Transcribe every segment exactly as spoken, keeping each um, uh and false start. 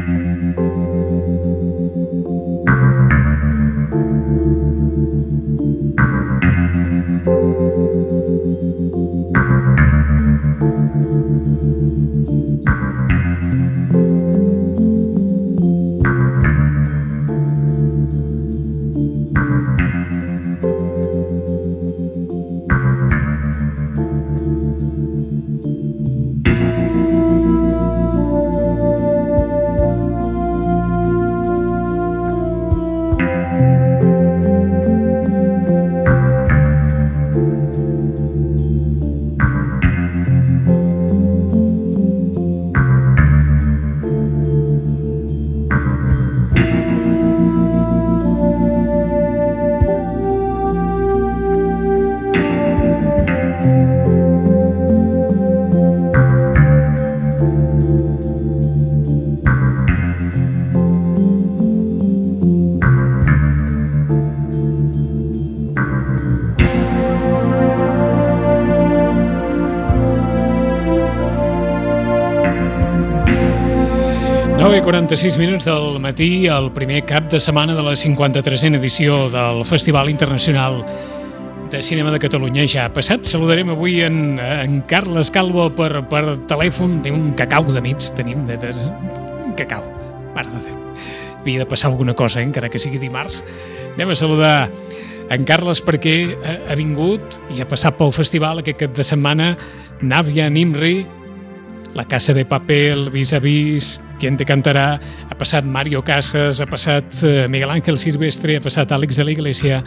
quaranta-sis minuts del matí, el primer cap de setmana de la cinquanta-tresena edició del Festival Internacional de Cinema de Catalunya ja ha passat. Saludarem avui en, en Carles Calvo per, per telèfon. Tenim un cacau de mig, tenim de, de, un cacau. Mare de Déu. Havia de passar alguna cosa, eh? Encara que sigui dimarts. Anem a saludar en Carles perquè ha, ha vingut i ha passat pel festival aquest cap de setmana Navia Nimri, La Casa de Papel, Vis a Vis, Quien te cantarà, ha passat Mario Casas, ha passat Miguel Ángel Silvestre, ha passat Àlex de la Iglesia,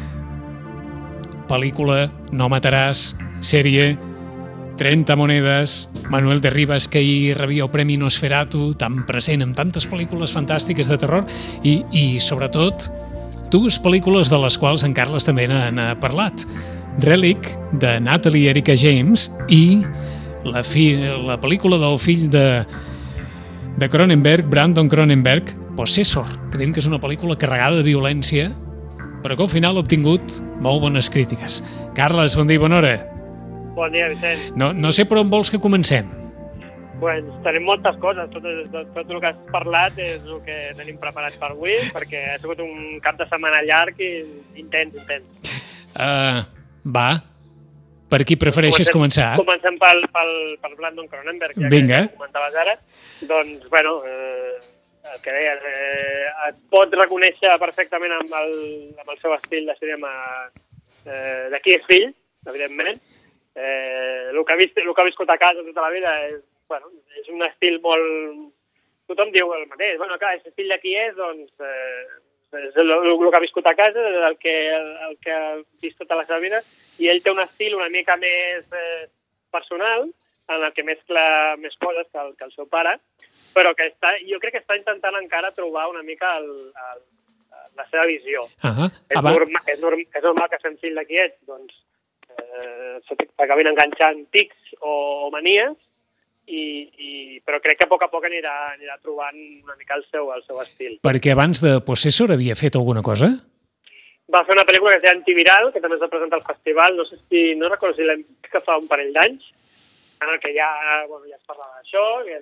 pel·lícula No mataràs, sèrie trenta monedes, Manuel de Rivas, que ahir rebia el Premi Nosferatu, tan present en tantes pel·lícules fantàstiques de terror, i, i sobretot dues pel·lícules de les quals en Carles també n'ha parlat. Relic, de Natalie Erika James, i la, fi, la pel·lícula del fill de, de Cronenberg, Brandon Cronenberg, Possessor, que diem que és una pel·lícula carregada de violència, però que al final ha obtingut molt bones crítiques. Carles, bon dia i bona hora. Bon dia, Vicent. No, no sé per on vols que comencem. Pues, tenim moltes coses. Tot, tot, tot el que has parlat és el que tenim preparat per avui, perquè ha sigut un cap de setmana llarg i intens, intens. Uh, va. Per qui prefereixes començar? Comencem pel, pel, pel Brandon Cronenberg, ja Vinga. Que comentaves ara. Doncs, bueno, eh, el que deies, eh, es pot reconèixer perfectament amb el, amb el seu estil de cinema eh, de qui és fill, evidentment. Eh, el, que ha vist, el que ha viscut a casa tota la vida és, bueno, és un estil molt... Tothom diu el mateix. Bueno, clar, és fill de qui és, doncs... Eh, és el, el, el que ha viscut a casa, el que, el, el que ha vist tota la seva vida, i ell té un estil una mica més eh, personal, en el que mescla més coses que el, que el seu pare, però que està, jo crec que està intentant encara trobar una mica el, el, la seva visió. Uh-huh. És, norma, és, norm, és normal que sent fill de qui ets, doncs eh, s'acabin enganxant tics o, o manies, i, i, però crec que a poc a poc anirà, anirà trobant una mica el seu, el seu estil. Perquè abans de Possessor havia fet alguna cosa? Va fer una pel·lícula que es deia Antiviral, que també es va presentar al festival, no sé si, no recordo si l'hem vist que fa un parell d'anys, en el que ja, bueno, ja es parlava d'això, que,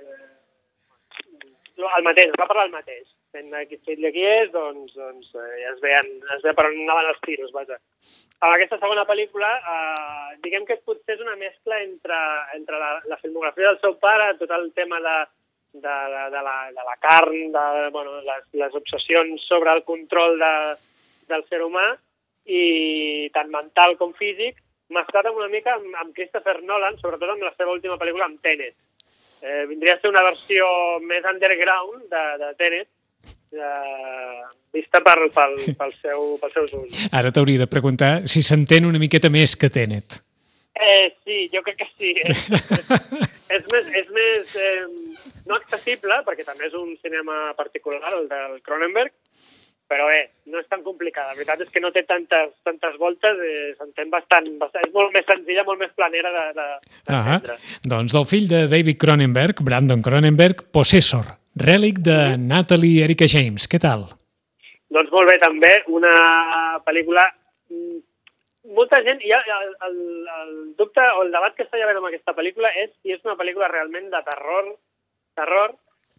el mateix, es va parlar el mateix. Fent aquí fill de qui és, doncs, doncs eh, ja es veien, es veia per on anaven els tiros, vaja. En aquesta segona pel·lícula, eh, diguem que potser és una mescla entre, entre la, la filmografia del seu pare, tot el tema de, de, de, de, la, de la carn, de, bueno, les, les obsessions sobre el control de, del ser humà, i tant mental com físic, mesclat una mica amb, amb Christopher Nolan, sobretot amb la seva última pel·lícula, amb Tenet. Eh, vindria a ser una versió més underground de, de Tenet, eh, vista per, pel, pel seu, pels seus ulls. Ara t'hauria de preguntar si s'entén una miqueta més que Tenet. Eh, sí, jo crec que sí. És, és, és més, és més eh, no accessible, perquè també és un cinema particular, el del Cronenberg, però eh, no és tan complicada. La veritat és que no té tantes, tantes voltes, eh, s'entén bastant, bastant, és molt més senzilla, molt més planera de, de, d'entendre. Ah, doncs del fill de David Cronenberg, Brandon Cronenberg, Possessor, Relic de mm-hmm. Natalie Erika James. Què tal? Doncs molt bé, també. Una pel·lícula... Molta gent... Ja, el, el, el dubte o el debat que està havent amb aquesta pel·lícula és si és una pel·lícula realment de terror, terror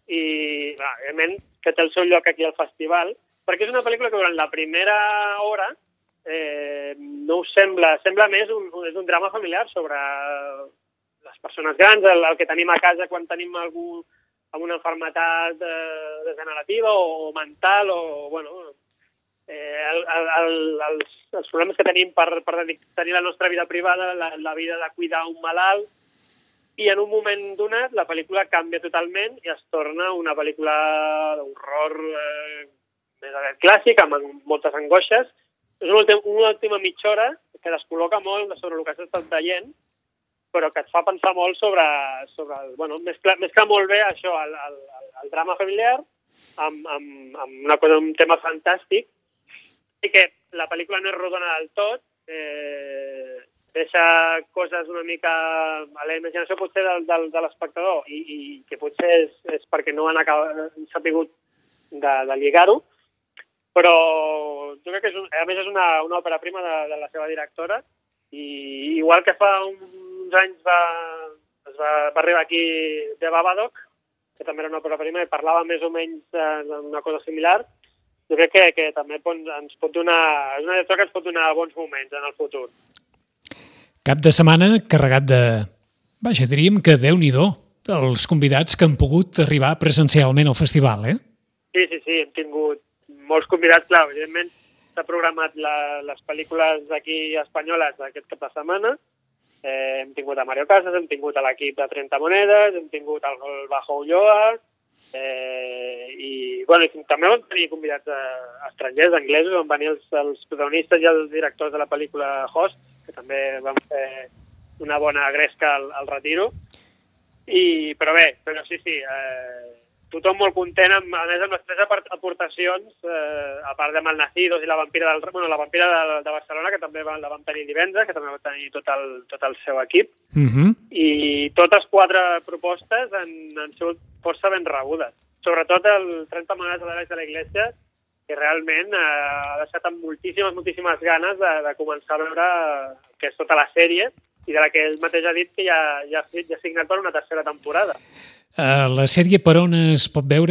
i, va, evidentment, que té el seu lloc aquí al festival, perquè és una pel·lícula que durant la primera hora eh, no us sembla... Sembla més un, és un drama familiar sobre les persones grans, el, el que tenim a casa quan tenim algú amb una malaltia eh, degenerativa o mental, o, bueno, eh, el, el, el, els, els problemes que tenim per, per tenir la nostra vida privada, la, la vida de cuidar un malalt, i en un moment donat la pel·lícula canvia totalment i es torna una pel·lícula d'horror eh, més aviat clàssic, amb moltes angoixes. És una última, una última mitja hora que descol·loca molt sobre el que has estat veient, però que et fa pensar molt sobre... sobre el, bueno, mescla, mescla molt bé això, el, el, el drama familiar, amb, amb, amb una cosa, un tema fantàstic, i que la pel·lícula no és rodona del tot, eh, deixa coses una mica a la imaginació potser del, del, de l'espectador, i, i que potser és, és perquè no han acabat, sapigut de, de lligar-ho, però jo crec que és un, a més és una, una òpera prima de, de la seva directora, i igual que fa uns anys va, es va, va arribar aquí de Babadook, que també era una òpera prima i parlava més o menys d'una cosa similar, jo crec que, que també ens pot donar, és una directora que ens pot donar bons moments en el futur. Cap de setmana carregat de... Vaja, diríem que Déu-n'hi-do, els convidats que han pogut arribar presencialment al festival, eh? Sí, sí, sí, hem tingut molts convidats, clar, evidentment s'ha programat la, les pel·lícules d'aquí espanyoles aquest cap de setmana, eh, hem tingut a Mario Casas, hem tingut a l'equip de trenta monedes, hem tingut al Bajo Ulloa, eh, i, bueno, i també vam tenir convidats eh, estrangers, anglesos, van venir els, els protagonistes i els directors de la pel·lícula Host, que també van fer una bona gresca al, al retiro, i, però bé, però sí, sí, eh, tothom molt content, amb, a més amb les tres aportacions, eh, a part de Malnacidos i la Vampira del, bueno, la Vampira de, de Barcelona, que també va, la vam tenir divendres, que també va tenir tot el, tot el seu equip, uh-huh. i totes quatre propostes han, han sigut força ben rebudes. Sobretot el trenta monedes de l'Àlex de la Iglesia, que realment eh, ha deixat amb moltíssimes, moltíssimes ganes de, de començar a veure que és tota la sèrie, i de la que ell mateix ha dit que ja, ja, ja ha signat per una tercera temporada. Uh, la sèrie per on es pot veure?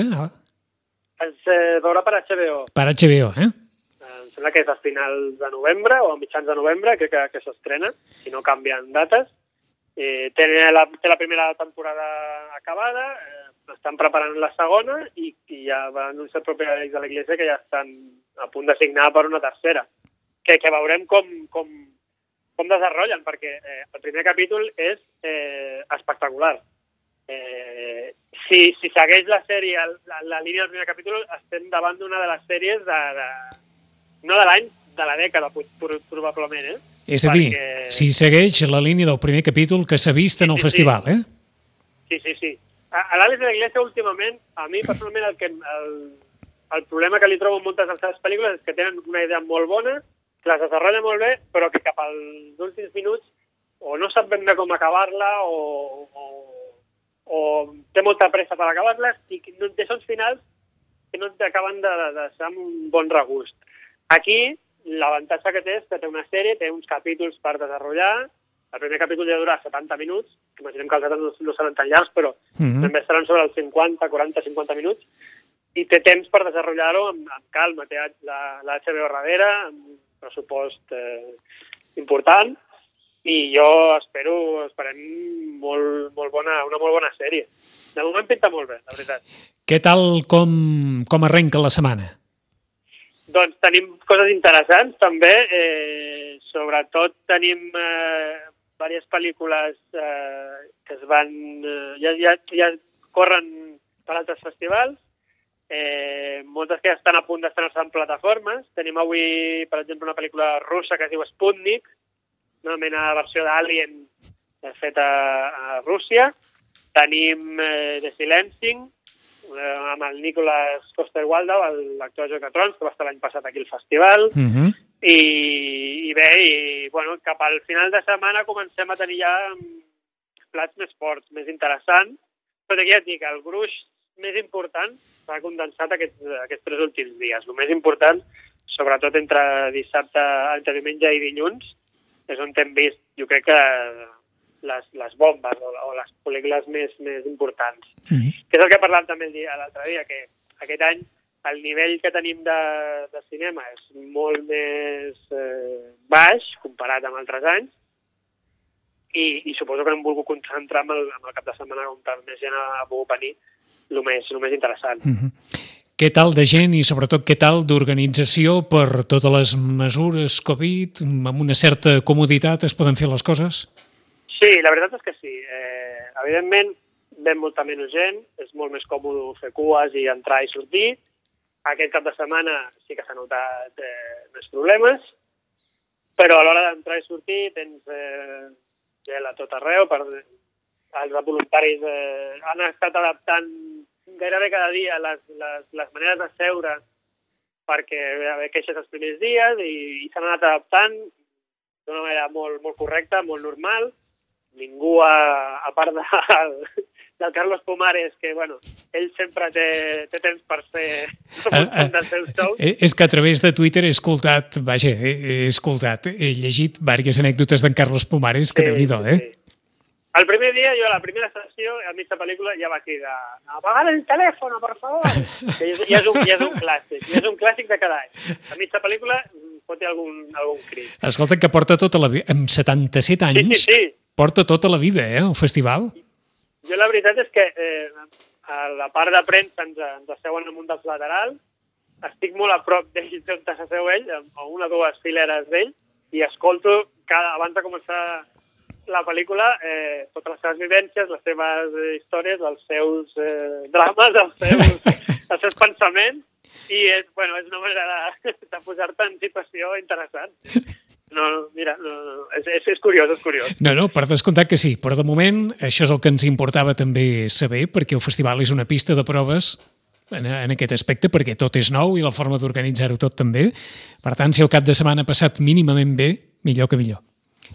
Es eh, veurà per H B O. Per H B O, eh? Em sembla que és a finals de novembre o a mitjans de novembre, crec que, que s'estrena, si no canvien dates. Eh, té, la, té la primera temporada acabada, eh, estan preparant la segona i, i ja va anunciar el propi Àlex de la Iglesia que ja estan a punt de signar per una tercera. Que, que veurem com, com, com desenrotllen, perquè eh, el primer capítol és eh, espectacular. Eh, si, si segueix la sèrie, la, la línia del primer capítol, estem davant d'una de les sèries de, de, no de l'any, de la dècada, probablement, eh? És a dir, Perquè... si segueix la línia del primer capítol que s'ha vist sí, en el sí, festival, sí. eh? Sí, sí, sí. A, a l'Àlex de la Iglesia, últimament, a mi, personalment, el, que, el, el problema que li trobo en moltes de les seves pel·lícules és que tenen una idea molt bona, que les desenvolupa molt bé, però que cap als últims minuts o no sap ben bé com acabar-la o... o o té molta pressa per acabar-les i no, deixa uns finals que no t'acaben de, de deixar amb un bon regust. Aquí, l'avantatge que té és que té una sèrie, té uns capítols per desenvolupar. El primer capítol ja dura setanta minuts, que imaginem que els altres no, no seran tan llargs, però uh-huh. també estaran sobre els cinquanta, quaranta, cinquanta minuts, i té temps per desenvolupar-ho amb, amb calma. Té la, la H B O darrere, amb un pressupost eh, important, i jo espero, esperem molt, molt bona, una molt bona sèrie. De moment pinta molt bé, la veritat. Què tal com, com arrenca la setmana? Doncs tenim coses interessants, també. Eh, sobretot tenim eh, diverses pel·lícules eh, que es van... Eh, ja, ja, ja corren per altres festivals. Eh, moltes que ja estan a punt d'estrenar-se en plataformes. Tenim avui, per exemple, una pel·lícula russa que es diu Sputnik, una mena de versió d'Alien feta a Rússia. Tenim eh, The Silencing, eh, amb el Nicholas Coster-Waldau, l'actor de Joc de Trons, que va estar l'any passat aquí al festival. Uh-huh. I, I bé, i, bueno, cap al final de setmana comencem a tenir ja plats més forts, més interessants. Però aquí ja et dic, el gruix més important s'ha condensat aquests, aquests tres últims dies. El més important, sobretot entre dissabte, entre diumenge i dilluns, és on hem vist, jo crec que les, les bombes o, o les pel·lícules més, més importants. Mm. Que és el que parlàvem també el dia l'altre dia, que aquest any el nivell que tenim de, de cinema és molt més eh, baix comparat amb altres anys, i, i suposo que hem volgut concentrar en el, en el cap de setmana on més gent ha, ha pogut venir el més, el més interessant. Mm-hmm. Què tal de gent i sobretot què tal d'organització per totes les mesures Covid? Amb una certa comoditat es poden fer les coses? Sí, la veritat és que sí. Eh, evidentment, ven molta menys gent, és molt més còmode fer cues i entrar i sortir. Aquest cap de setmana sí que s'ha notat eh, més problemes, però a l'hora d'entrar i sortir tens eh, gel a tot arreu. Per, els voluntaris eh, han estat adaptant gairebé cada dia les, les, les maneres de seure perquè hi havia queixes els primers dies i, i s'han anat adaptant d'una manera molt, molt correcta, molt normal. Ningú, a, a part de, del Carlos Pumares, que bueno, ell sempre té, té temps per fer ah, ah, dels seus shows. És que a través de Twitter he escoltat, vaja, he, he escoltat, he llegit diverses anècdotes d'en Carlos Pumares, que sí, déu-n'hi-do, eh? Sí. El primer dia, jo a la primera sessió, a mitja pel·lícula, ja va cridar «Apagar el telèfon, per favor!» Que ja és, un, ja és un clàssic, ja és un clàssic de cada any. A mitja pel·lícula pot hi algun, algun crit. Escolta, que porta tota la vida, amb setanta-set anys, sí, sí, sí. porta tota la vida, eh, el festival. Jo la veritat és que eh, a la part de premsa ens, ens asseuen en un dels laterals, estic molt a prop d'ell, on s'asseu ell, a una o dues fileres d'ell, i escolto, cada, abans de començar la pel·lícula, eh, totes les seves vivències, les seves eh, històries, els seus eh, drames, els seus, els seus pensaments, i és, bueno, és una manera de, de posar-te en situació interessant. No, mira, no, no, és, és, és curiós, és curiós. No, no, per descomptat que sí, però de moment això és el que ens importava també saber, perquè el festival és una pista de proves en, en aquest aspecte, perquè tot és nou i la forma d'organitzar-ho tot també. Per tant, si el cap de setmana ha passat mínimament bé, millor que millor.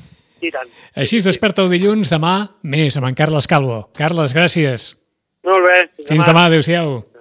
I tant. Així es desperta el dilluns, demà més amb en Carles Calvo. Carles, gràcies. Molt bé. Fins demà, adéu-siau.